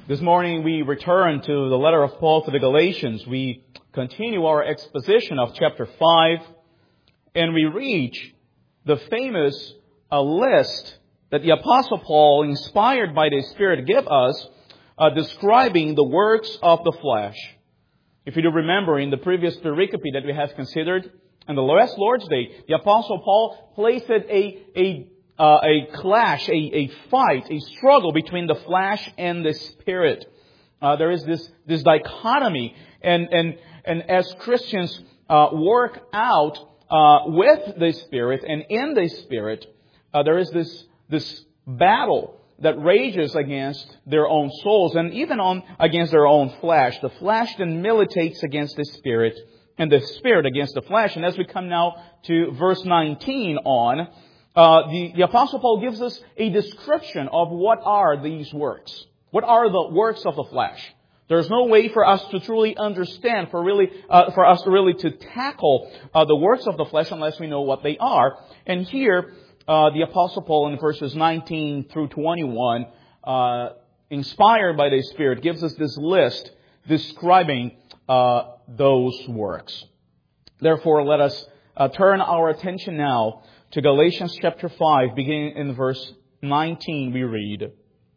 This morning we return to the letter of Paul to the Galatians. We continue our exposition of chapter 5, and we reach the famous list that the Apostle Paul, inspired by the Spirit, gave us, describing the works of the flesh. If you do remember, in the previous pericope that we have considered, on the last Lord's Day, the Apostle Paul placed a clash, a fight, a struggle between the flesh and the Spirit. There is this dichotomy, and as Christians work out with the Spirit and in the Spirit, there is this battle that rages against their own souls and even against their own flesh. The flesh then militates against the Spirit, and the Spirit against the flesh. And as we come now to verse 19 on, the Apostle Paul gives us a description of what are these works. What are the works of the flesh? There's no way for us to truly understand, for us to really to tackle the works of the flesh unless we know what they are. And here, the Apostle Paul in verses 19 through 21, inspired by the Spirit, gives us this list describing those works. Therefore, let us turn our attention now to Galatians chapter 5, beginning in verse 19, we read,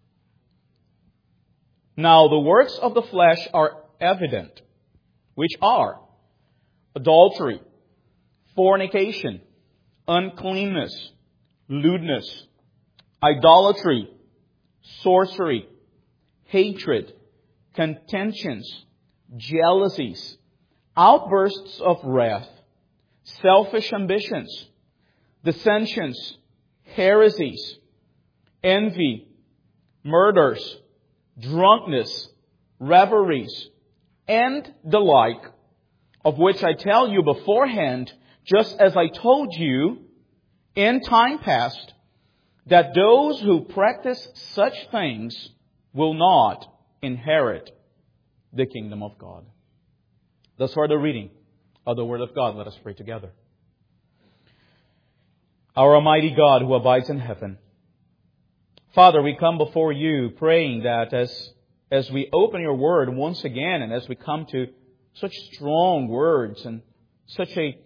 "Now the works of the flesh are evident, which are adultery, fornication, uncleanness, lewdness, idolatry, sorcery, hatred, contentions, jealousies, outbursts of wrath, selfish ambitions, dissensions, heresies, envy, murders, drunkenness, revelries, and the like, of which I tell you beforehand, just as I told you in time past, that those who practice such things will not inherit the kingdom of God." Thus far the reading of the Word of God. Let us pray together. Our Almighty God who abides in heaven, Father, we come before you praying that as we open your Word once again, and as we come to such strong words and such a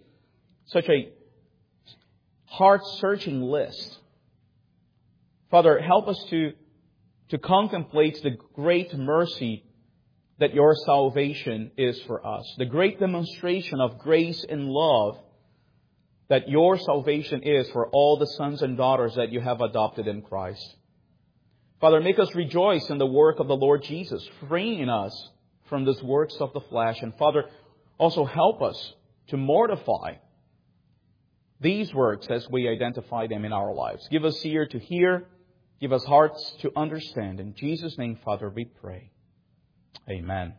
heart-searching list, Father, help us to contemplate the great mercy that your salvation is for us, the great demonstration of grace and love that your salvation is for all the sons and daughters that you have adopted in Christ. Father, make us rejoice in the work of the Lord Jesus, freeing us from these works of the flesh. And Father, also help us to mortify these works as we identify them in our lives. Give us ear to hear, give us hearts to understand. In Jesus' name, Father, we pray. Amen.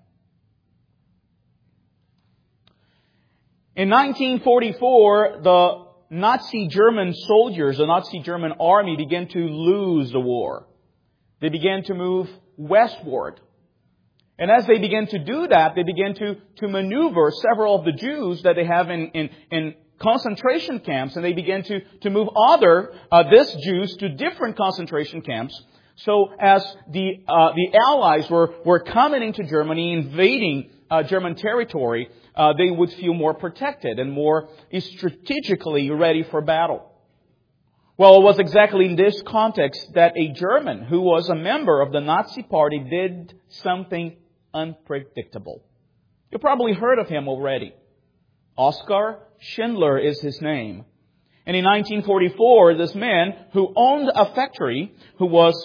In 1944, the Nazi German soldiers, the Nazi German army began to lose the war. They began to move westward. And as they began to do that, they began to maneuver several of the Jews that they have in concentration camps, and they began to move these Jews to different concentration camps. So as the Allies were coming into Germany, invading German territory, they would feel more protected and more strategically ready for battle. Well, it was exactly in this context that a German who was a member of the Nazi Party did something unpredictable. You probably heard of him already. Oskar Schindler is his name. And in 1944, this man who owned a factory, who was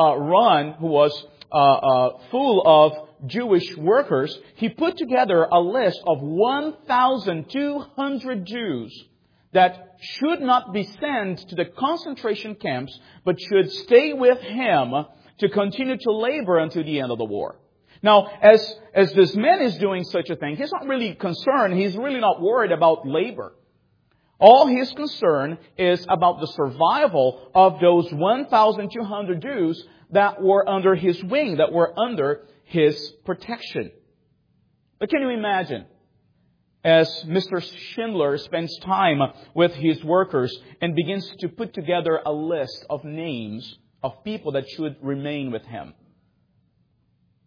full of Jewish workers, he put together a list of 1,200 Jews that should not be sent to the concentration camps, but should stay with him to continue to labor until the end of the war. Now, as this man is doing such a thing, he's not really concerned, he's really not worried about labor. All his concern is about the survival of those 1,200 Jews that were under his wing, that were under his protection. But can you imagine, as Mr. Schindler spends time with his workers and begins to put together a list of names of people that should remain with him?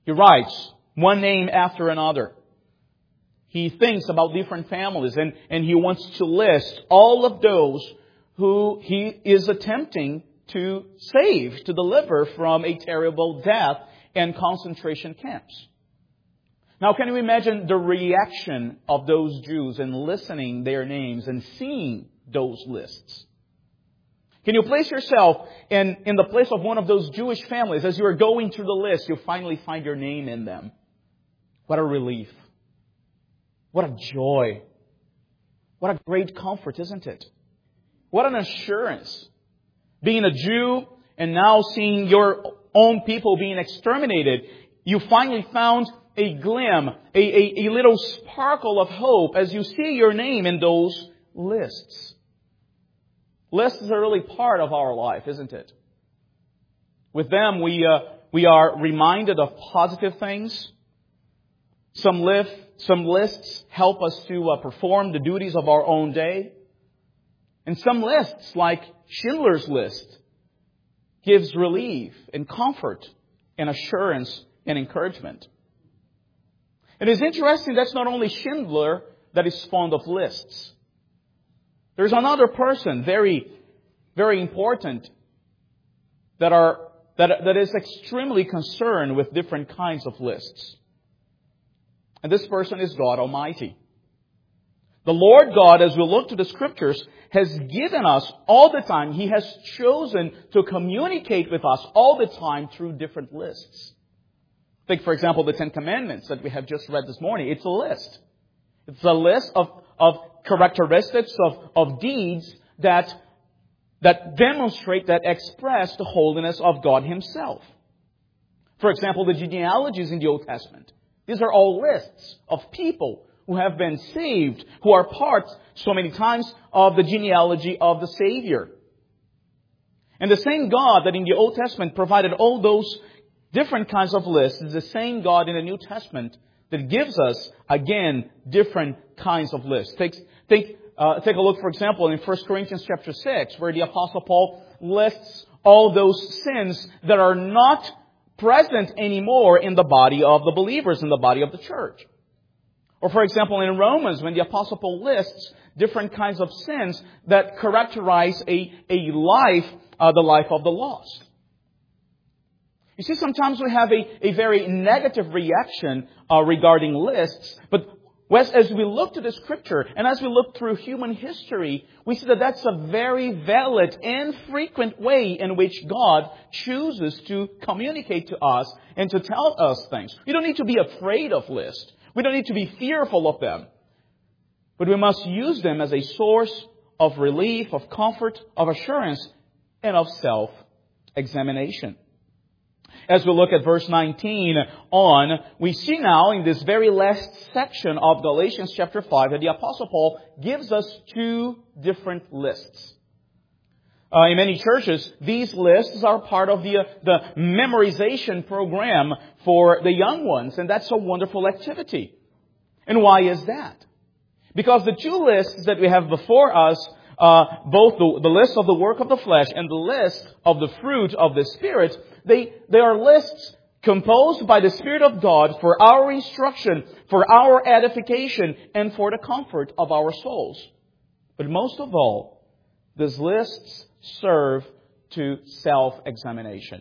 He writes one name after another. He thinks about different families, and he wants to list all of those who he is attempting to save, to deliver from a terrible death and concentration camps. Now, can you imagine the reaction of those Jews in listening their names and seeing those lists? Can you place yourself in the place of one of those Jewish families? As you are going through the list, you finally find your name in them. What a relief. What a joy. What a great comfort, isn't it? What an assurance. Being a Jew and now seeing your own people being exterminated, you finally found a glim, a little sparkle of hope as you see your name in those lists. Lists are really part of our life, isn't it? With them, we are reminded of positive things. Some lists help us to perform the duties of our own day. And some lists, like Schindler's List, gives relief and comfort and assurance and encouragement. It is interesting that's not only Schindler that is fond of lists. There's another person, very, very important, that is extremely concerned with different kinds of lists. And this person is God Almighty. The Lord God, as we look to the Scriptures, has given us all the time. He has chosen to communicate with us all the time through different lists. Take, for example, the Ten Commandments that we have just read this morning. It's a list. It's a list of characteristics, of deeds that demonstrate, that express the holiness of God Himself. For example, the genealogies in the Old Testament. These are all lists of people who have been saved, who are part, so many times, of the genealogy of the Savior. And the same God that in the Old Testament provided all those different kinds of lists is the same God in the New Testament that gives us, again, different kinds of lists. Take a look, for example, in 1 Corinthians chapter 6, where the Apostle Paul lists all those sins that are not present anymore in the body of the believers, in the body of the church. Or, for example, in Romans, when the Apostle Paul lists different kinds of sins that characterize a life, the life of the lost. You see, sometimes we have a very negative reaction regarding lists, but as we look to the Scripture and as we look through human history, we see that that's a very valid and frequent way in which God chooses to communicate to us and to tell us things. We don't need to be afraid of lists. We don't need to be fearful of them. But we must use them as a source of relief, of comfort, of assurance, and of self-examination. As we look at verse 19 on, we see now in this very last section of Galatians chapter 5 that the Apostle Paul gives us two different lists. In many churches, these lists are part of the memorization program for the young ones, and that's a wonderful activity. And why is that? Because the two lists that we have before us, both the list of the work of the flesh and the list of the fruit of the Spirit, they are lists composed by the Spirit of God for our instruction, for our edification, and for the comfort of our souls. But most of all, these lists serve to self-examination.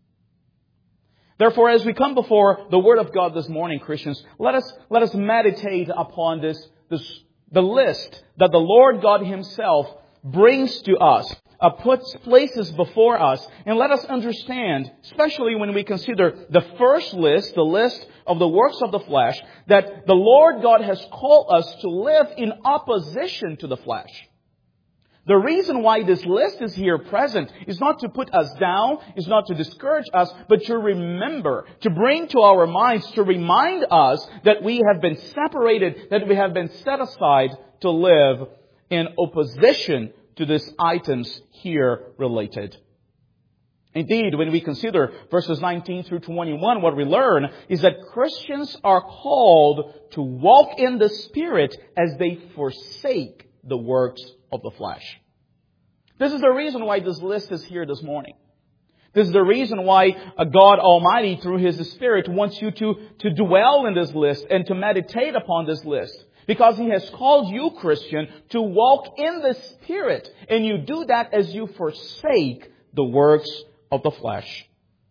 Therefore, as we come before the Word of God this morning, Christians, let us meditate upon the list that the Lord God Himself brings to us, puts places before us, and let us understand, especially when we consider the first list, the list of the works of the flesh, that the Lord God has called us to live in opposition to the flesh. The reason why this list is here present is not to put us down, is not to discourage us, but to remember, to bring to our minds, to remind us that we have been separated, that we have been set aside to live in opposition to these items here related. Indeed, when we consider verses 19 through 21, what we learn is that Christians are called to walk in the Spirit as they forsake the works of the flesh. This is the reason why this list is here this morning. This is the reason why God Almighty, through His Spirit, wants you to dwell in this list and to meditate upon this list. Because He has called you, Christian, to walk in the Spirit. And you do that as you forsake the works of the flesh.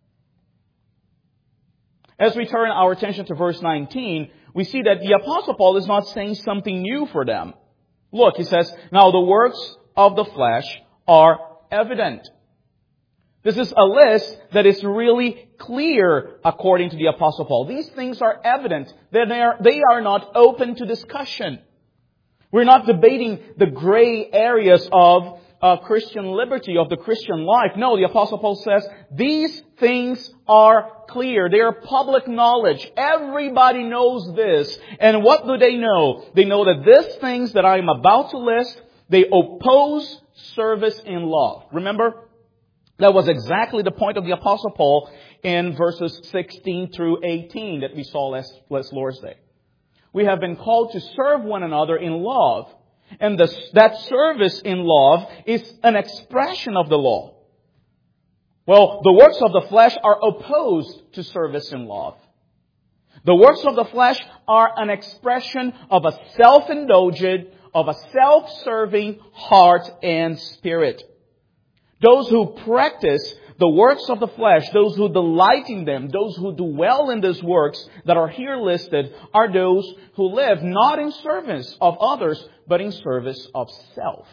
As we turn our attention to verse 19, we see that the Apostle Paul is not saying something new for them. Look, he says, now the works of the flesh are evident. This is a list that is really clear according to the Apostle Paul. These things are evident. They are not open to discussion. We're not debating the gray areas of Christian liberty, of the Christian life. No, the Apostle Paul says, these things are clear. They are public knowledge. Everybody knows this. And what do they know? They know that these things that I am about to list, they oppose service in love. Remember? That was exactly the point of the Apostle Paul in verses 16 through 18 that we saw last Lord's Day. We have been called to serve one another in love. And that service in love is an expression of the law. Well, the works of the flesh are opposed to service in love. The works of the flesh are an expression of a self-indulgent, of a self-serving heart and spirit. Those who practice the works of the flesh, those who delight in them, those who dwell in these works that are here listed, are those who live not in service of others, but in service of self.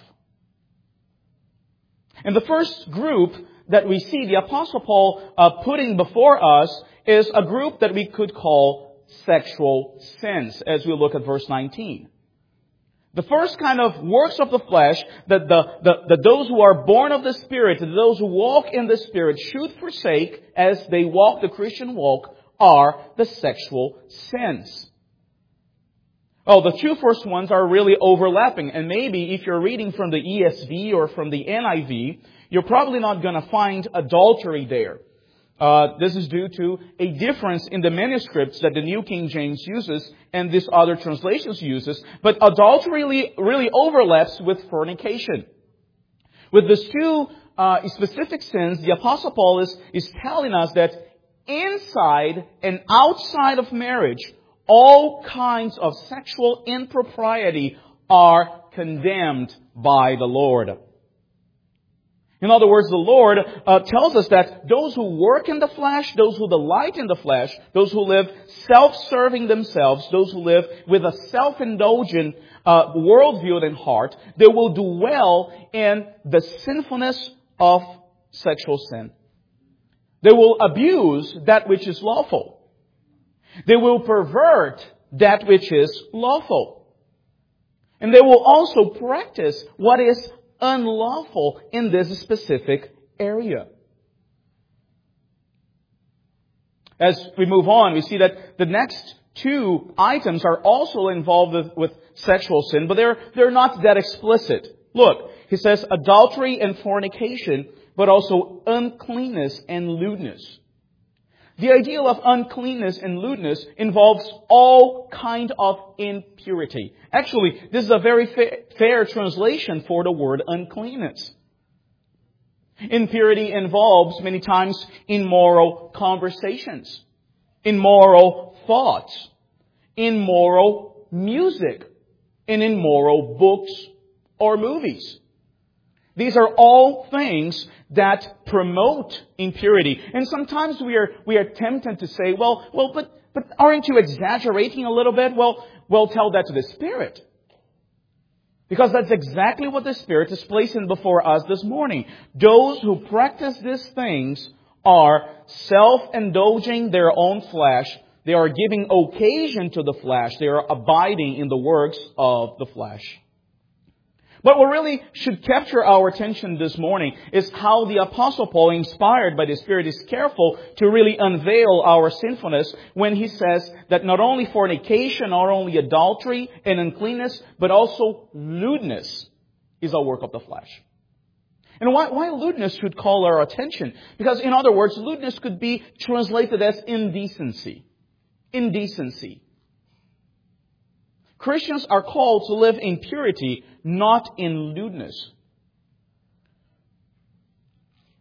And the first group that we see the Apostle Paul putting before us is a group that we could call sexual sins, as we look at verse 19. The first kind of works of the flesh that those who are born of the Spirit, those who walk in the Spirit should forsake as they walk the Christian walk are the sexual sins. Oh, the two first ones are really overlapping. And maybe if you're reading from the ESV or from the NIV, you're probably not going to find adultery there. This is due to a difference in the manuscripts that the New King James uses and this other translations uses. But adultery really overlaps with fornication. With these two specific sins, the Apostle Paul is telling us that inside and outside of marriage, all kinds of sexual impropriety are condemned by the Lord. In other words, the Lord tells us that those who work in the flesh, those who delight in the flesh, those who live self-serving themselves, those who live with a self-indulgent worldview in heart, they will dwell in the sinfulness of sexual sin. They will abuse that which is lawful. They will pervert that which is lawful. And they will also practice what is unlawful in this specific area. As we move on, we see that the next two items are also involved with sexual sin, but they're not that explicit. Look, he says adultery and fornication, but also uncleanness and lewdness. The idea of uncleanness and lewdness involves all kind of impurity. Actually, this is a very fair translation for the word uncleanness. Impurity involves many times immoral conversations, immoral thoughts, immoral music, and immoral books or movies. These are all things that promote impurity. And sometimes we are tempted to say, but aren't you exaggerating a little bit? Well, tell that to the Spirit. Because that's exactly what the Spirit is placing before us this morning. Those who practice these things are self-indulging their own flesh. They are giving occasion to the flesh. They are abiding in the works of the flesh. But what really should capture our attention this morning is how the Apostle Paul, inspired by the Spirit, is careful to really unveil our sinfulness when he says that not only fornication, not only adultery and uncleanness, but also lewdness is a work of the flesh. And why lewdness should call our attention? Because, in other words, lewdness could be translated as indecency. Indecency. Christians are called to live in purity, not in lewdness.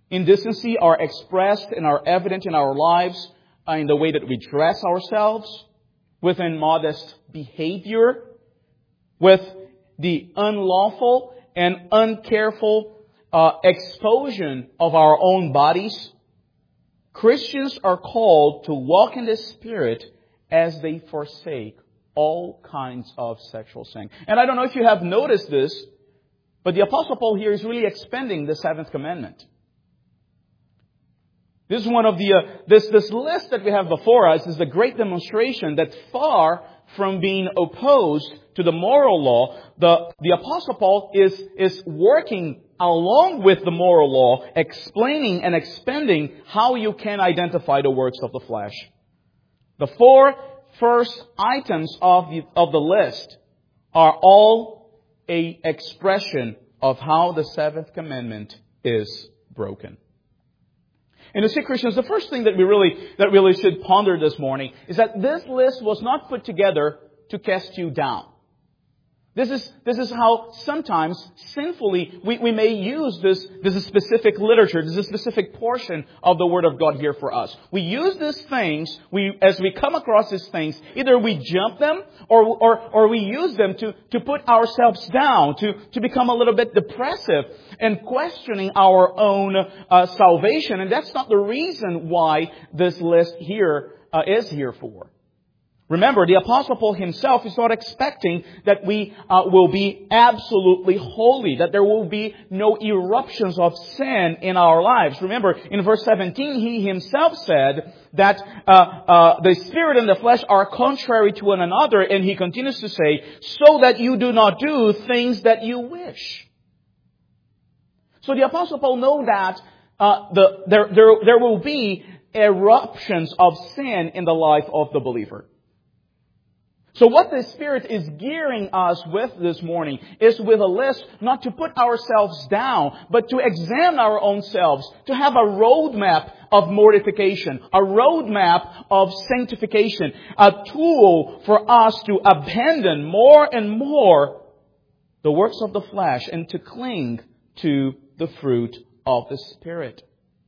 Indecency are expressed and are evident in our lives in the way that we dress ourselves, with immodest behavior, with the unlawful and uncareful exposure of our own bodies. Christians are called to walk in the Spirit as they forsake all kinds of sexual sin. And I don't know if you have noticed this, but the Apostle Paul here is really expanding the seventh commandment. This is one of the this list that we have before us is a great demonstration that far from being opposed to the moral law, the Apostle Paul is working along with the moral law, explaining and expanding how you can identify the works of the flesh. The four first items of the list are all a expression of how the seventh commandment is broken. And you see, Christians, the first thing that we really should ponder this morning is that this list was not put together to cast you down. This is how sometimes sinfully we may use this specific literature, this specific portion of the Word of God here for us. We use these things, as we come across these things, either we jump them or we use them to put ourselves down, to become a little bit depressive and questioning our own salvation. And that's not the reason why this list here is here for. Remember, the Apostle Paul himself is not expecting that we will be absolutely holy, that there will be no eruptions of sin in our lives. Remember, in verse 17, he himself said that the Spirit and the flesh are contrary to one another, and he continues to say, so that you do not do things that you wish. So the Apostle Paul knows that there will be eruptions of sin in the life of the believer. So what the Spirit is gearing us with this morning is with a list not to put ourselves down, but to examine our own selves, to have a roadmap of mortification, a roadmap of sanctification, a tool for us to abandon more and more the works of the flesh and to cling to the fruit of the Spirit.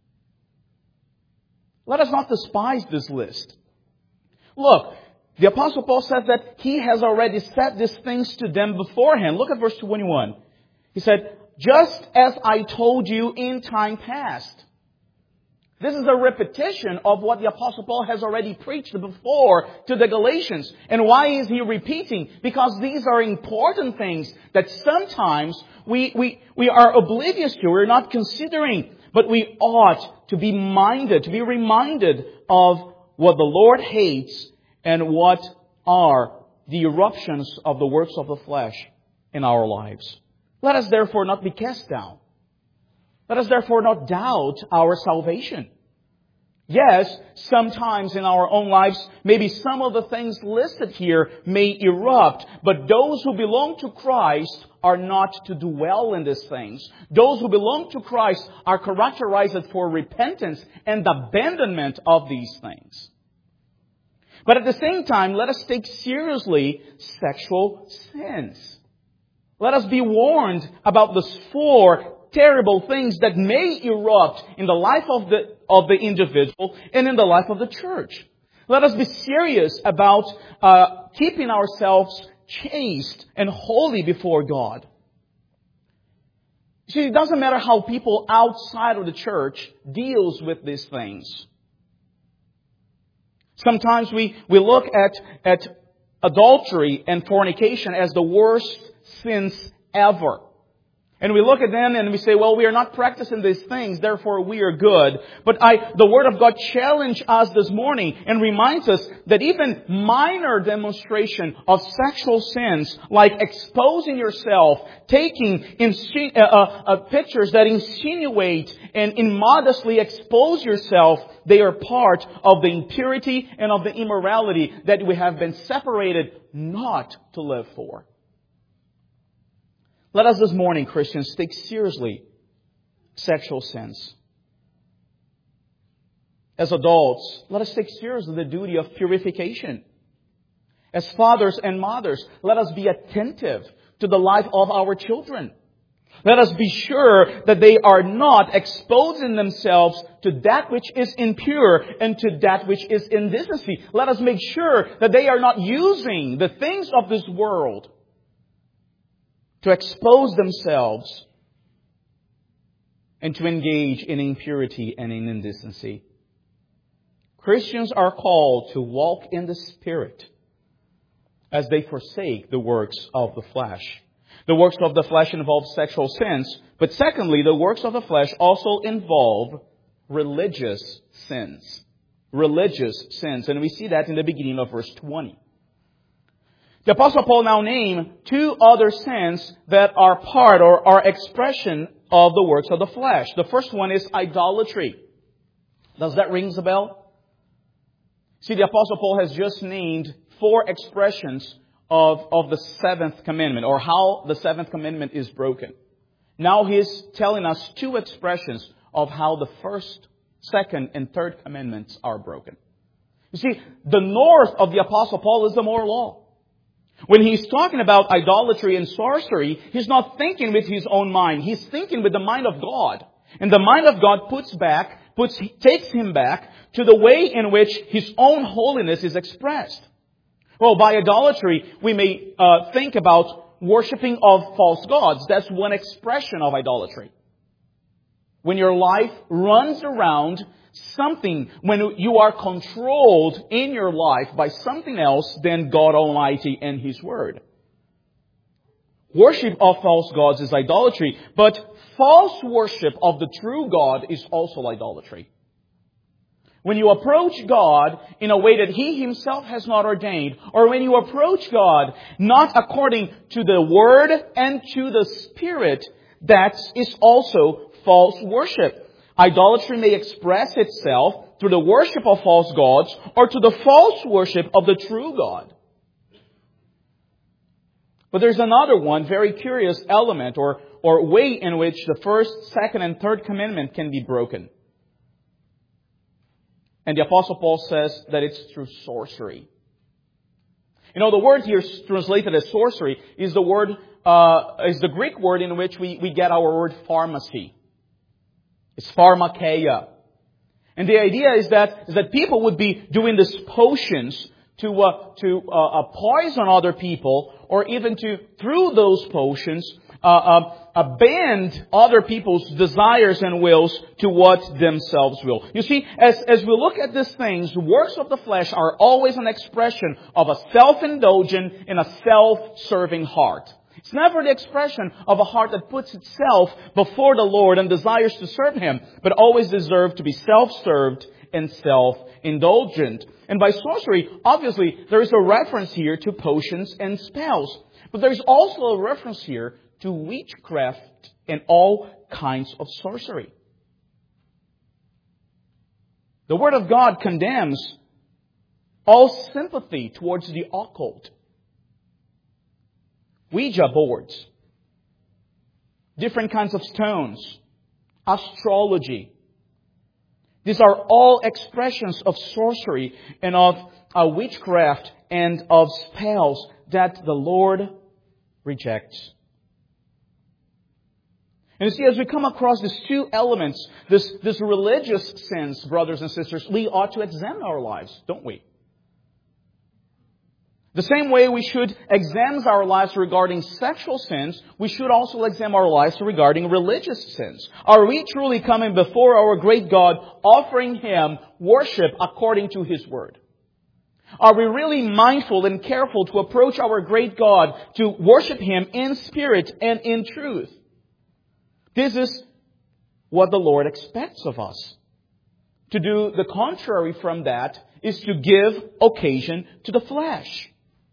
Let us not despise this list. Look, the Apostle Paul says that he has already said these things to them beforehand. Look at verse 21. He said, just as I told you in time past. This is a repetition of what the Apostle Paul has already preached before to the Galatians. And why is he repeating? Because these are important things that sometimes we are oblivious to, we're not considering. But we ought to be reminded of what the Lord hates and what are the eruptions of the works of the flesh in our lives. Let us therefore not be cast down. Let us therefore not doubt our salvation. Yes, sometimes in our own lives, maybe some of the things listed here may erupt, but those who belong to Christ are not to dwell in these things. Those who belong to Christ are characterized for repentance and abandonment of these things. But at the same time, let us take seriously sexual sins. Let us be warned about these four terrible things that may erupt in the life of the individual and in the life of the church. Let us be serious about keeping ourselves chaste and holy before God. See, it doesn't matter how people outside of the church deals with these things. Sometimes we look at adultery and fornication as the worst sins ever. And we look at them and we say, well, we are not practicing these things, therefore we are good. But the Word of God challenges us this morning and reminds us that even minor demonstration of sexual sins, like exposing yourself, taking pictures that insinuate and immodestly expose yourself, they are part of the impurity and of the immorality that we have been separated not to live for. Let us this morning, Christians, take seriously sexual sins. As adults, let us take seriously the duty of purification. As fathers and mothers, let us be attentive to the life of our children. Let us be sure that they are not exposing themselves to that which is impure and to that which is indecency. Let us make sure that they are not using the things of this world to expose themselves and to engage in impurity and in indecency. Christians are called to walk in the Spirit as they forsake the works of the flesh. The works of the flesh involve sexual sins, but secondly, the works of the flesh also involve religious sins. Religious sins. And we see that in the beginning of verse 20. The Apostle Paul now names two other sins that are part or are expression of the works of the flesh. The first one is idolatry. Does that ring a bell? See, the Apostle Paul has just named 4 expressions of the 7th commandment, or how the 7th commandment is broken. Now he's telling us 2 expressions of how the 1st, 2nd, and 3rd commandments are broken. You see, the north of the Apostle Paul is the moral law. When he's talking about idolatry and sorcery, he's not thinking with his own mind. He's thinking with the mind of God. And the mind of God takes him back to the way in which his own holiness is expressed. Well, by idolatry, we may think about worshiping of false gods. That's one expression of idolatry. When your life runs around something, when you are controlled in your life by something else than God Almighty and His Word. Worship of false gods is idolatry, but false worship of the true God is also idolatry. When you approach God in a way that He Himself has not ordained, or when you approach God not according to the Word and to the Spirit, that is also false worship. Idolatry may express itself through the worship of false gods or to the false worship of the true God. But there's another one, very curious element or way in which the 1st, 2nd, and 3rd commandment can be broken. And the Apostle Paul says that it's through sorcery. You know, the word here translated as sorcery is the Greek word in which we get our word pharmacy. It's pharmakeia. And the idea is that people would be doing these potions to poison other people, or even to, through those potions, bend other people's desires and wills to what themselves will. You see, as we look at these things, works of the flesh are always an expression of a self-indulgent and a self-serving heart. It's never the expression of a heart that puts itself before the Lord and desires to serve Him, but always deserves to be self-served and self-indulgent. And by sorcery, obviously, there is a reference here to potions and spells. But there is also a reference here to witchcraft and all kinds of sorcery. The Word of God condemns all sympathy towards the occult. Ouija boards, different kinds of stones, astrology. These are all expressions of sorcery and of witchcraft and of spells that the Lord rejects. And you see, as we come across these 2 elements, this religious sins, brothers and sisters, we ought to examine our lives, don't we? The same way we should examine our lives regarding sexual sins, we should also examine our lives regarding religious sins. Are we truly coming before our great God, offering Him worship according to His Word? Are we really mindful and careful to approach our great God to worship Him in spirit and in truth? This is what the Lord expects of us. To do the contrary from that is to give occasion to the flesh.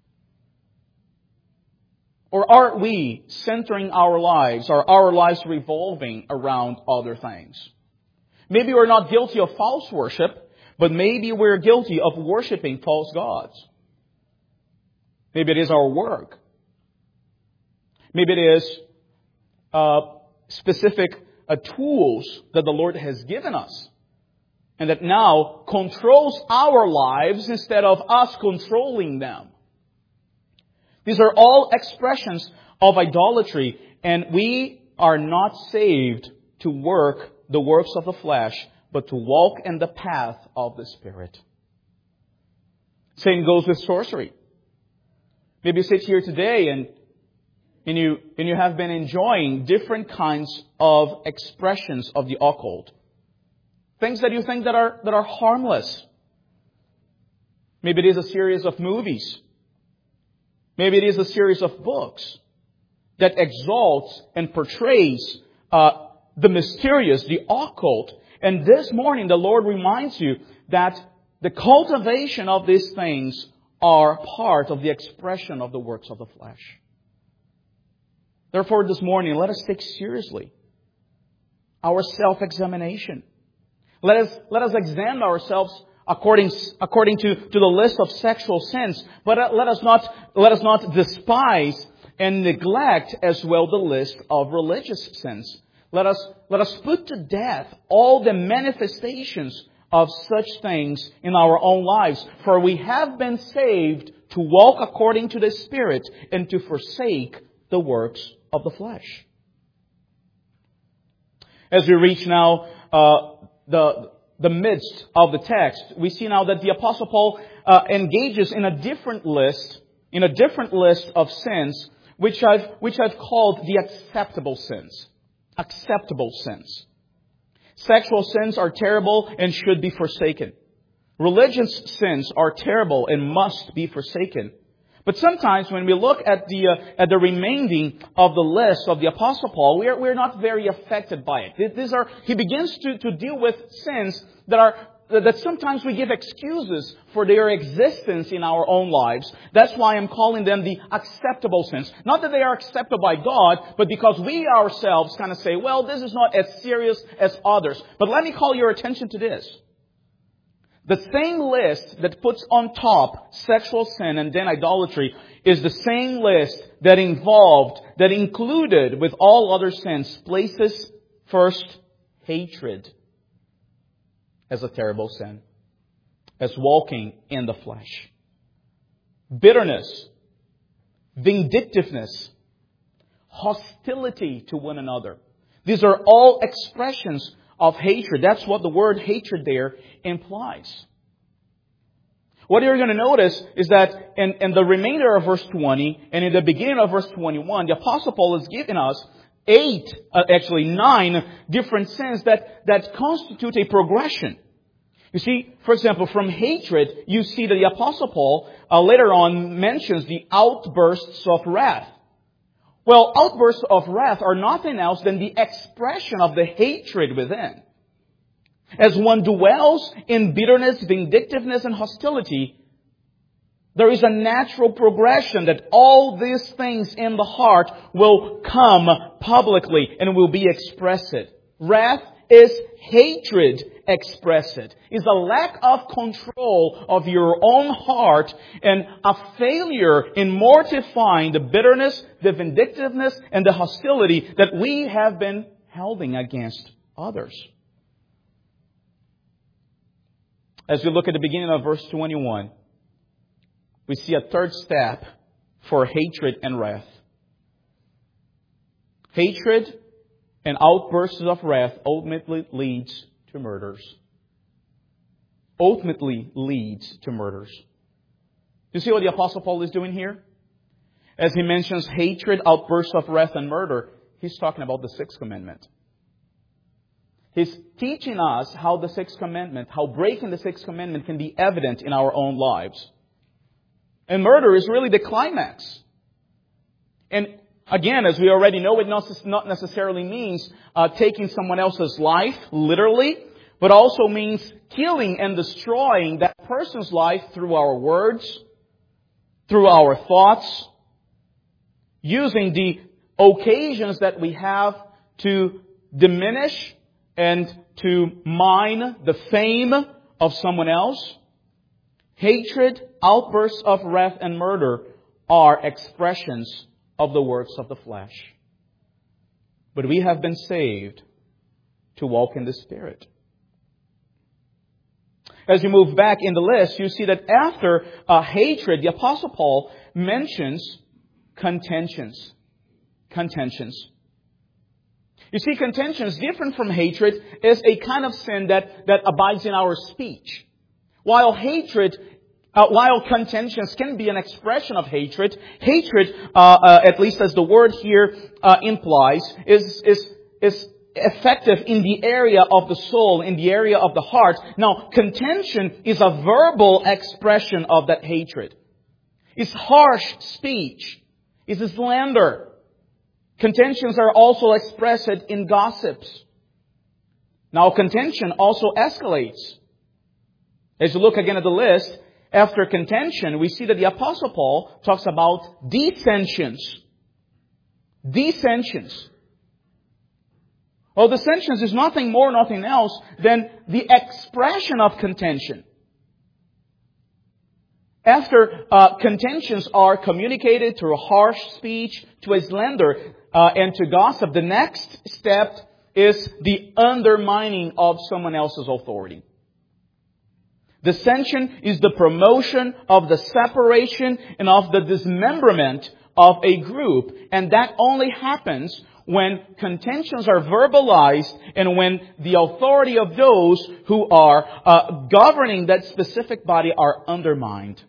Or are we centering our lives? Are our lives revolving around other things? Maybe we're not guilty of false worship, but maybe we're guilty of worshiping false gods. Maybe it is our work. Maybe it is specific tools that the Lord has given us, and that now controls our lives instead of us controlling them. These are all expressions of idolatry, and we are not saved to work the works of the flesh, but to walk in the path of the Spirit. Same goes with sorcery. Maybe you sit here today and you have been enjoying different kinds of expressions of the occult. Things that you think that are harmless. Maybe it is a series of movies. Maybe it is a series of books that exalts and portrays the mysterious, the occult. And this morning the Lord reminds you that the cultivation of these things are part of the expression of the works of the flesh. Therefore, this morning, let us take seriously our self-examination. Let us examine ourselves according to the list of sexual sins, but let us not despise and neglect as well the list of religious sins. Let us put to death all the manifestations of such things in our own lives, for we have been saved to walk according to the Spirit and to forsake the works of the flesh. As we reach now the midst of the text, we see now that the Apostle Paul engages in a different list of sins, which I've called the acceptable sins. Acceptable sins. Sexual sins are terrible and should be forsaken. Religious sins are terrible and must be forsaken. But sometimes when we look at the remaining of the list of the Apostle Paul, we're not very affected by it. He begins to deal with sins that sometimes we give excuses for their existence in our own lives. That's why I'm calling them the acceptable sins. Not that they are accepted by God, but because we ourselves kind of say, well, this is not as serious as others. But let me call your attention to this. The same list that puts on top sexual sin and then idolatry is the same list that included with all other sins, places first hatred as a terrible sin, as walking in the flesh. Bitterness, vindictiveness, hostility to one another. These are all expressions of hatred. That's what the word hatred there implies. What you're going to notice is that in the remainder of verse 20 and in the beginning of verse 21, the Apostle Paul has given us 9 different sins that constitute a progression. You see, for example, from hatred, you see that the Apostle Paul later on mentions the outbursts of wrath. Well, outbursts of wrath are nothing else than the expression of the hatred within. As one dwells in bitterness, vindictiveness, and hostility, there is a natural progression that all these things in the heart will come publicly and will be expressed. Wrath is hatred expressed. Is a lack of control of your own heart and a failure in mortifying the bitterness, the vindictiveness, and the hostility that we have been holding against others. As we look at the beginning of verse 21, we see a third step for hatred and wrath. Hatred and outbursts of wrath ultimately leads to murders. Ultimately leads to murders. You see what the Apostle Paul is doing here? As he mentions hatred, outbursts of wrath, and murder, he's talking about the Sixth Commandment. He's teaching us how the Sixth Commandment, how breaking the Sixth Commandment can be evident in our own lives. And murder is really the climax. And again, as we already know, it not necessarily means taking someone else's life, literally, but also means killing and destroying that person's life through our words, through our thoughts, using the occasions that we have to diminish and to mine the fame of someone else. Hatred, outbursts of wrath, and murder are expressions of the works of the flesh. But we have been saved to walk in the Spirit. As you move back in the list, you see that after hatred, the Apostle Paul mentions contentions. Contentions. You see, contentions, different from hatred, is a kind of sin that abides in our speech. While contentions can be an expression of hatred, at least as the word here implies, is effective in the area of the soul, in the area of the heart. Now, contention is a verbal expression of that hatred. It's harsh speech. It's slander. Contentions are also expressed in gossips. Now, contention also escalates. As you look again at the list, after contention, we see that the Apostle Paul talks about dissensions. Dissensions. Well, dissensions is nothing more, nothing else than the expression of contention. After contentions are communicated through harsh speech, to a slander, and to gossip, the next step is the undermining of someone else's authority. Dissension is the promotion of the separation and of the dismemberment of a group. And that only happens when contentions are verbalized and when the authority of those who are governing that specific body are undermined.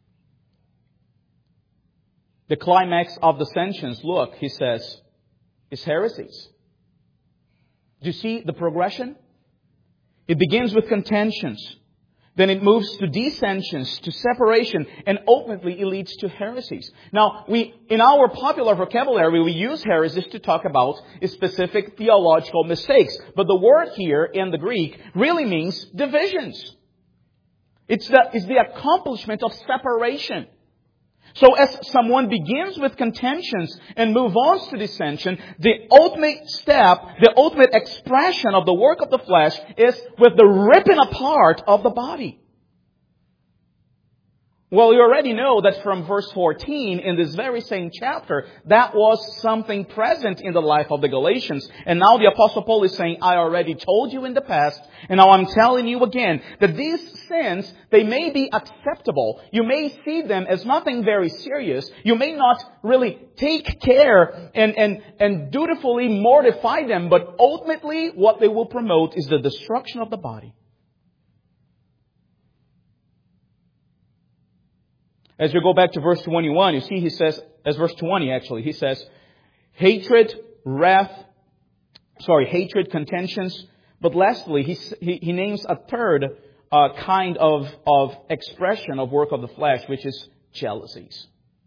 The climax of dissensions, look, he says, is heresies. Do you see the progression? It begins with contentions. Then it moves to dissensions, to separation, and ultimately it leads to heresies. Now, in our popular vocabulary, we use heresies to talk about specific theological mistakes. But the word here in the Greek really means divisions. It's the accomplishment of separation. So as someone begins with contentions and moves on to dissension, the ultimate step, the ultimate expression of the work of the flesh is with the ripping apart of the body. Well, you already know that from verse 14 in this very same chapter, that was something present in the life of the Galatians. And now the Apostle Paul is saying, I already told you in the past, and now I'm telling you again, that these sins, they may be acceptable. You may see them as nothing very serious. You may not really take care and dutifully mortify them, but ultimately what they will promote is the destruction of the body. As you go back to verse 21, you see he says, as verse 20 actually, he says, hatred, contentions. But lastly, he names a third kind of expression of work of the flesh, which is jealousies.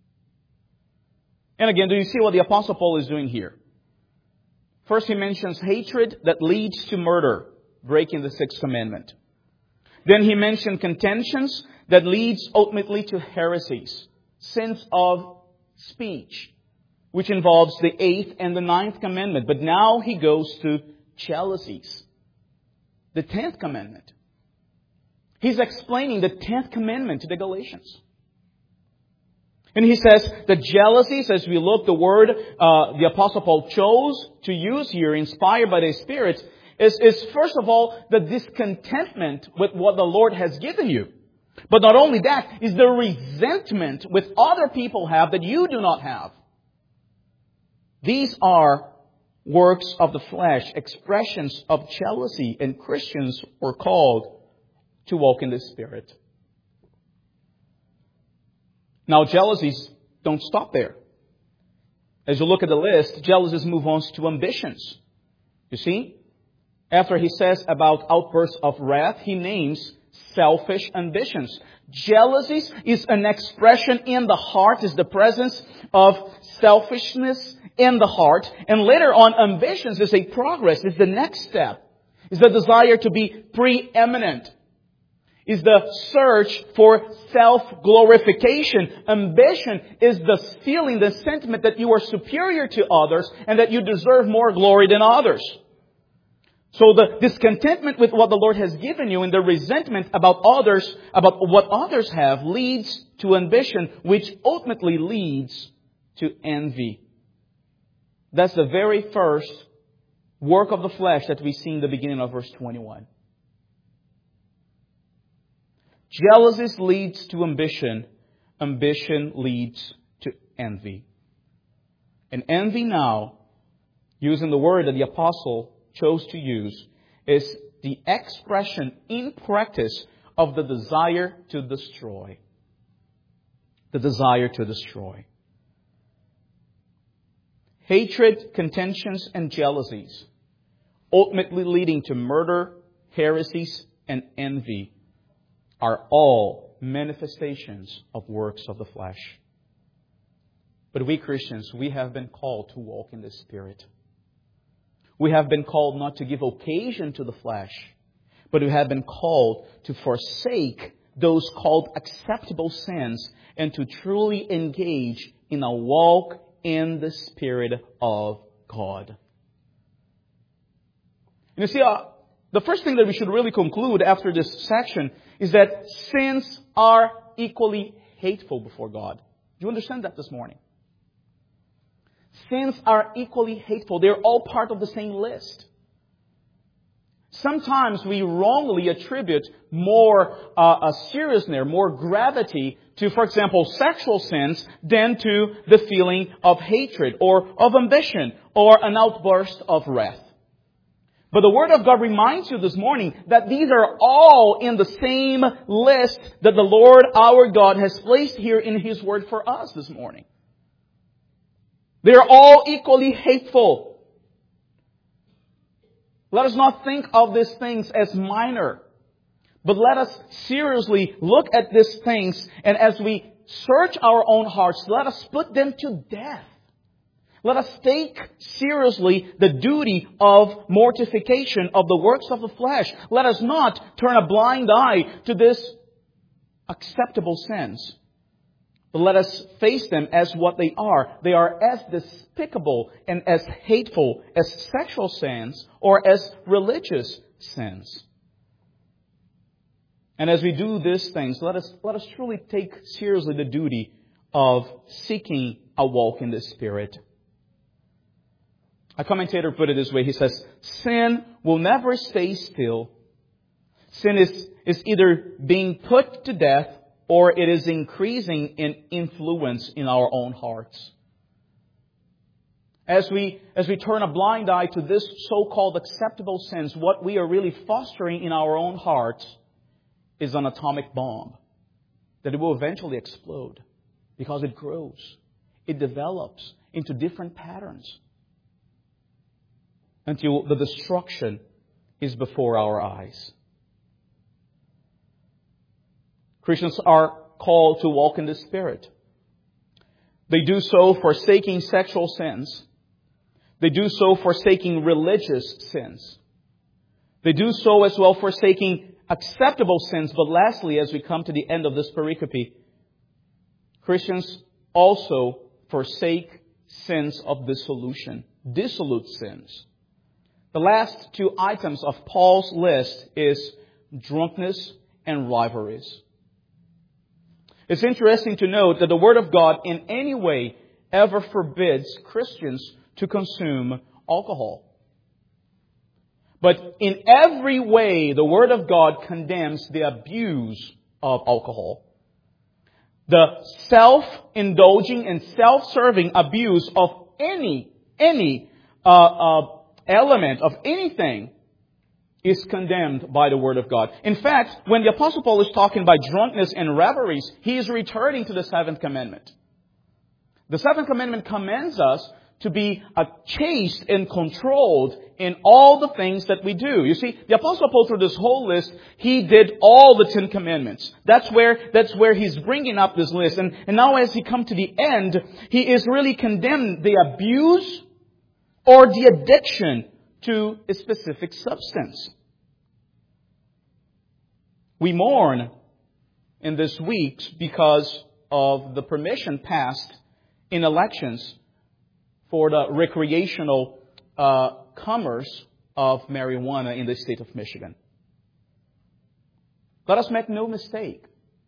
And again, do you see what the Apostle Paul is doing here? First, he mentions hatred that leads to murder, breaking the sixth commandment. Then he mentioned contentions that leads ultimately to heresies, sins of speech, which involves the 8th and the 9th commandment. But now he goes to jealousies, the 10th commandment. He's explaining the 10th commandment to the Galatians. And he says that jealousies, as we look, the word the Apostle Paul chose to use here, inspired by the Spirit, is first of all the discontentment with what the Lord has given you. But not only that, is the resentment with other people have that you do not have. These are works of the flesh, expressions of jealousy, and Christians were called to walk in the Spirit. Now, jealousies don't stop there. As you look at the list, jealousies move on to ambitions. You see? After he says about outbursts of wrath, he names selfish ambitions. Jealousies is an expression in the heart, is the presence of selfishness in the heart. And later on, ambitions is a progress, is the next step. Is the desire to be preeminent. Is the search for self-glorification. Ambition is the feeling, the sentiment that you are superior to others and that you deserve more glory than others. So the discontentment with what the Lord has given you and the resentment about others, about what others have, leads to ambition, which ultimately leads to envy. That's the very first work of the flesh that we see in the beginning of verse 21. Jealousy leads to ambition. Ambition leads to envy. And envy now using the word that the apostle chose to use, is the expression in practice of the desire to destroy. The desire to destroy. Hatred, contentions, and jealousies, ultimately leading to murder, heresies, and envy, are all manifestations of works of the flesh. But we Christians, we have been called to walk in the Spirit. We have been called not to give occasion to the flesh, but we have been called to forsake those called acceptable sins and to truly engage in a walk in the Spirit of God. You see, the first thing that we should really conclude after this section is that sins are equally hateful before God. Do you understand that this morning? Sins are equally hateful. They're all part of the same list. Sometimes we wrongly attribute more seriousness, more gravity to, for example, sexual sins than to the feeling of hatred or of ambition or an outburst of wrath. But the Word of God reminds you this morning that these are all in the same list that the Lord our God has placed here in His Word for us this morning. They are all equally hateful. Let us not think of these things as minor, but let us seriously look at these things, and as we search our own hearts, let us put them to death. Let us take seriously the duty of mortification of the works of the flesh. Let us not turn a blind eye to these acceptable sins. But let us face them as what they are. They are as despicable and as hateful as sexual sins or as religious sins. And as we do these things, let us truly take seriously the duty of seeking a walk in the Spirit. A commentator put it this way. He says, sin will never stay still. Sin is either being put to death or it is increasing in influence in our own hearts. As we turn a blind eye to this so-called acceptable sins, what we are really fostering in our own hearts is an atomic bomb that it will eventually explode because it grows. It develops into different patterns until the destruction is before our eyes. Christians are called to walk in the Spirit. They do so forsaking sexual sins. They do so forsaking religious sins. They do so as well forsaking acceptable sins. But lastly, as we come to the end of this pericope, Christians also forsake sins of dissolution, dissolute sins. The last two items of Paul's list is drunkenness and rivalries. It's interesting to note that the Word of God in any way ever forbids Christians to consume alcohol. But in every way, the Word of God condemns the abuse of alcohol. The self-indulging and self-serving abuse of any element of anything is condemned by the Word of God. In fact, when the Apostle Paul is talking about drunkenness and revelries, he is returning to the seventh commandment. The seventh commandment commands us to be chaste and controlled in all the things that we do. You see, the Apostle Paul, through this whole list, he did all the 10 commandments. That's where he's bringing up this list. And now as he comes to the end, he is really condemning the abuse or the addiction to a specific substance. We mourn in this week because of the permission passed in elections for the recreational commerce of marijuana in the state of Michigan. Let us make no mistake.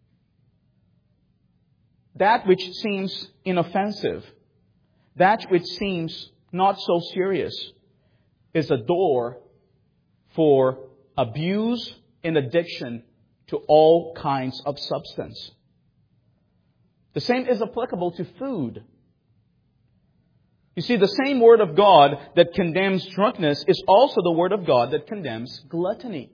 That which seems inoffensive, that which seems not so serious, is a door for abuse and addiction to all kinds of substance. The same is applicable to food. You see, the same Word of God that condemns drunkenness is also the Word of God that condemns gluttony.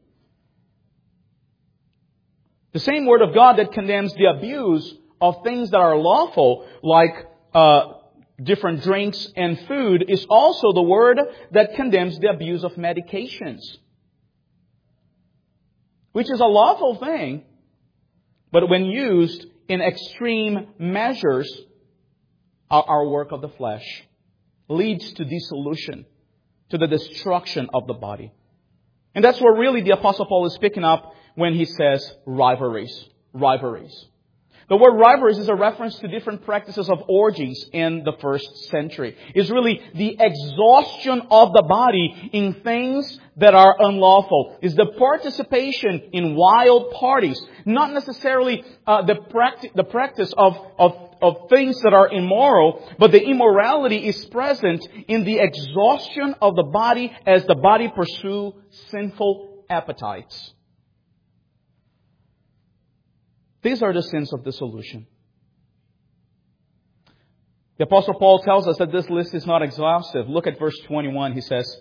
The same Word of God that condemns the abuse of things that are lawful, like different drinks and food, is also the Word that condemns the abuse of medications. Which is a lawful thing, but when used in extreme measures, are work of the flesh. Leads to dissolution, to the destruction of the body. And that's where really the Apostle Paul is picking up when he says rivalries. Rivalries. The word rivalries is a reference to different practices of orgies in the first century. It's really the exhaustion of the body in things that are unlawful. It's the participation in wild parties. Not necessarily the practice of things that are immoral, but the immorality is present in the exhaustion of the body as the body pursues sinful appetites. These are the sins of dissolution. The Apostle Paul tells us that this list is not exhaustive. Look at verse 21. He says,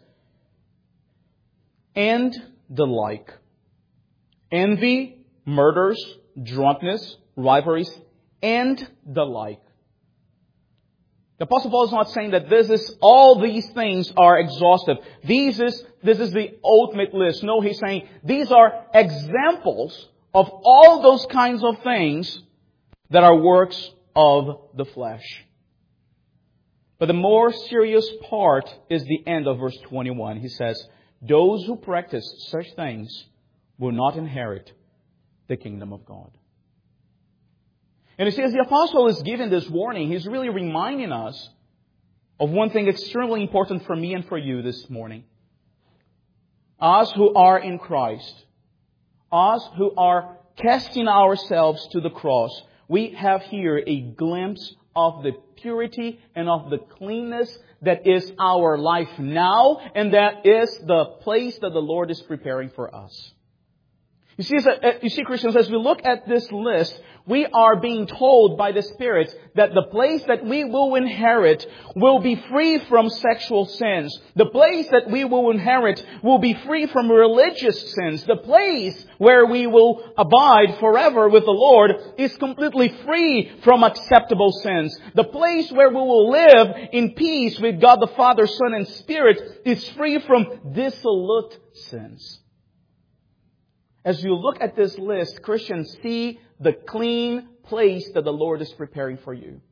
and the like. Envy, murders, drunkenness, rivalries, and the like. The Apostle Paul is not saying that all these things are exhaustive. This is the ultimate list. No, he's saying these are examples of all those kinds of things that are works of the flesh. But the more serious part is the end of verse 21. He says, those who practice such things will not inherit the kingdom of God. And you see, as the apostle is giving this warning, he's really reminding us of one thing extremely important for me and for you this morning. Us who are in Christ, us who are casting ourselves to the cross, we have here a glimpse of the purity and of the cleanness that is our life now, and that is the place that the Lord is preparing for us. You see, Christians, as we look at this list, we are being told by the Spirit that the place that we will inherit will be free from sexual sins. The place that we will inherit will be free from religious sins. The place where we will abide forever with the Lord is completely free from acceptable sins. The place where we will live in peace with God the Father, Son, and Spirit is free from dissolute sins. As you look at this list, Christians, see the clean place that the Lord is preparing for you.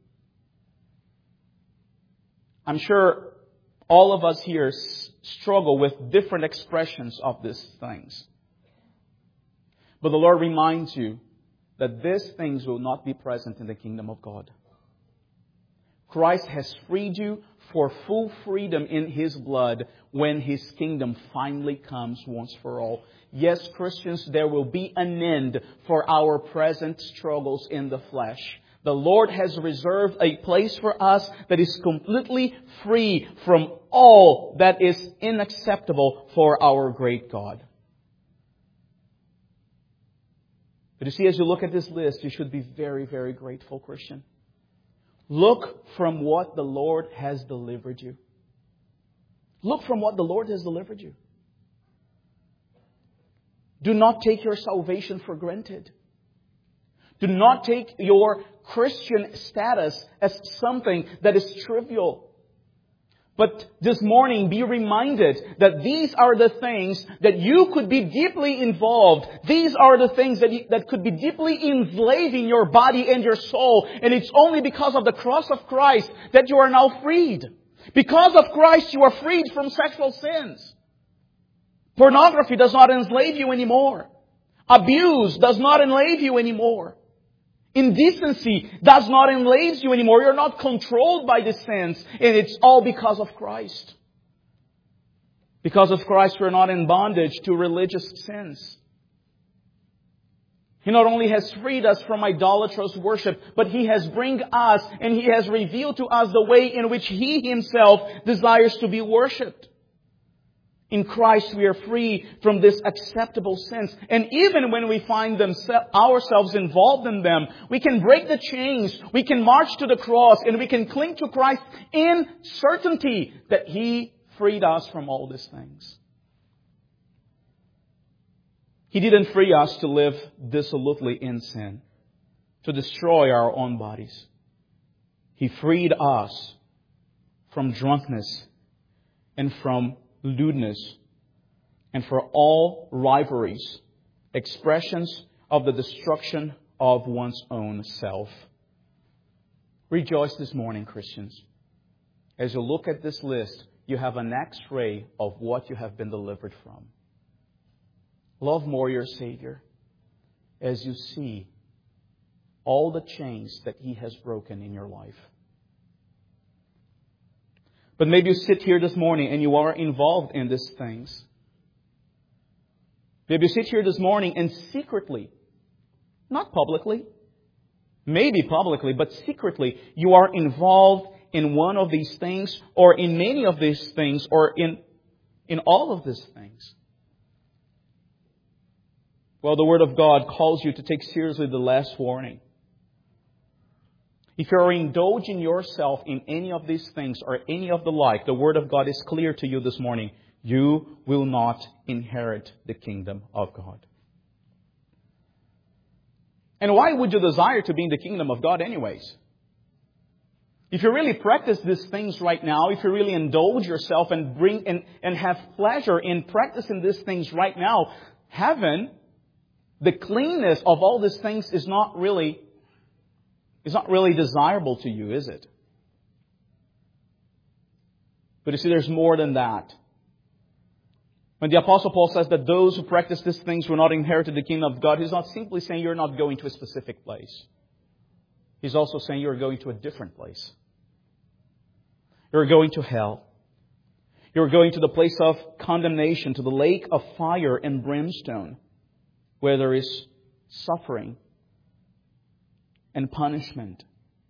I'm sure all of us here struggle with different expressions of these things. But the Lord reminds you that these things will not be present in the kingdom of God. Christ has freed you for full freedom in His blood when His kingdom finally comes once for all. Yes, Christians, there will be an end for our present struggles in the flesh. The Lord has reserved a place for us that is completely free from all that is unacceptable for our great God. But you see, as you look at this list, you should be very, very grateful, Christian. Look from what the Lord has delivered you. Look from what the Lord has delivered you. Do not take your salvation for granted. Do not take your Christian status as something that is trivial. But this morning, be reminded that these are the things that you could be deeply involved. These are the things that could be deeply enslaving your body and your soul. And it's only because of the cross of Christ that you are now freed. Because of Christ, you are freed from sexual sins. Pornography does not enslave you anymore. Abuse does not enslave you anymore. Indecency does not enslave you anymore. You're not controlled by the sins. And it's all because of Christ. Because of Christ, we're not in bondage to religious sins. He not only has freed us from idolatrous worship, but He has brought us and He has revealed to us the way in which He Himself desires to be worshipped. In Christ we are free from these acceptable sins. And even when we find ourselves involved in them, we can break the chains, we can march to the cross, and we can cling to Christ in certainty that He freed us from all these things. He didn't free us to live dissolutely in sin, to destroy our own bodies. He freed us from drunkenness and from lewdness and for all rivalries, expressions of the destruction of one's own self. Rejoice this morning, Christians. As you look at this list, you have an X-ray of what you have been delivered from. Love more your Savior as you see all the chains that He has broken in your life. But maybe you sit here this morning and you are involved in these things. Maybe you sit here this morning and secretly, not publicly, maybe publicly, but secretly, you are involved in one of these things, or in many of these things, or in all of these things. Well, the Word of God calls you to take seriously the last warning. If you are indulging yourself in any of these things or any of the like, the Word of God is clear to you this morning. You will not inherit the kingdom of God. And why would you desire to be in the kingdom of God anyways? If you really practice these things right now, if you really indulge yourself and bring and have pleasure in practicing these things right now, heaven, the cleanness of all these things is not really desirable to you, is it? But you see, there's more than that. When the Apostle Paul says that those who practice these things will not inherit the kingdom of God, he's not simply saying you're not going to a specific place. He's also saying you're going to a different place. You're going to hell. You're going to the place of condemnation, to the lake of fire and brimstone, where there is suffering and punishment.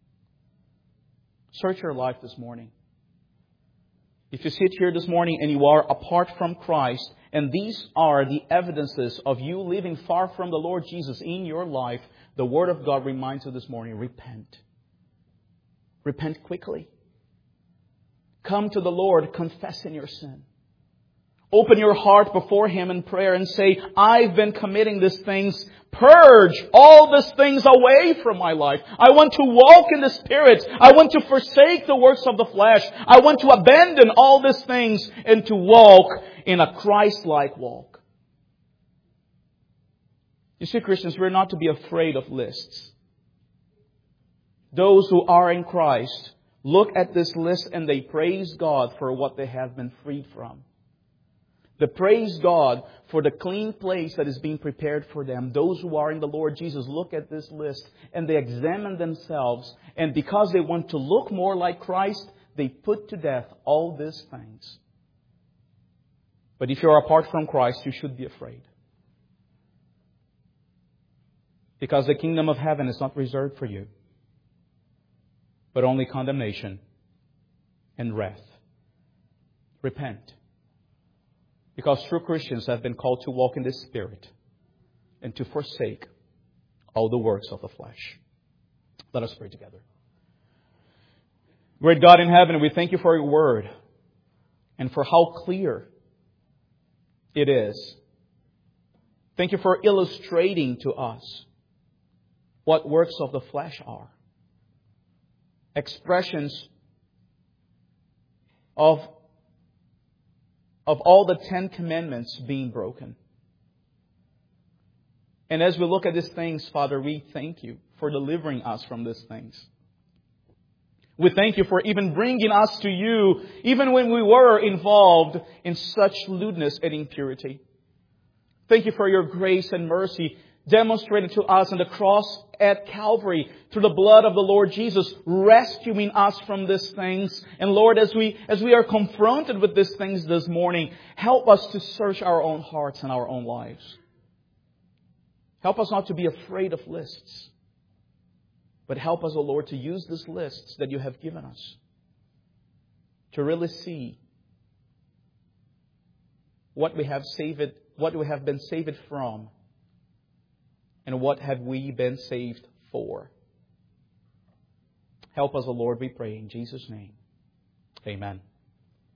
Search your life this morning. If you sit here this morning and you are apart from Christ, and these are the evidences of you living far from the Lord Jesus in your life, the Word of God reminds you this morning, repent. Repent quickly. Come to the Lord, confessing your sin. Open your heart before Him in prayer and say, I've been committing these things. Purge all these things away from my life. I want to walk in the Spirit. I want to forsake the works of the flesh. I want to abandon all these things and to walk in a Christ-like walk. You see, Christians, we're not to be afraid of lists. Those who are in Christ look at this list and they praise God for what they have been freed from. They praise God for the clean place that is being prepared for them. Those who are in the Lord Jesus look at this list and they examine themselves. And because they want to look more like Christ, they put to death all these things. But if you are apart from Christ, you should be afraid. Because the kingdom of heaven is not reserved for you, but only condemnation and wrath. Repent. Because true Christians have been called to walk in the Spirit and to forsake all the works of the flesh. Let us pray together. Great God in heaven, we thank You for Your Word and for how clear it is. Thank You for illustrating to us what works of the flesh are. Expressions of all the 10 commandments being broken. And as we look at these things, Father, we thank You for delivering us from these things. We thank You for even bringing us to You, even when we were involved in such lewdness and impurity. Thank You for Your grace and mercy demonstrated to us on the cross at Calvary through the blood of the Lord Jesus, rescuing us from these things. And Lord, as we are confronted with these things this morning, help us to search our own hearts and our own lives. Help us not to be afraid of lists, but help us, O Lord, to use these lists that You have given us to really see what we have been saved from, and what have we been saved for. Help us, O Lord, we pray in Jesus' name. Amen.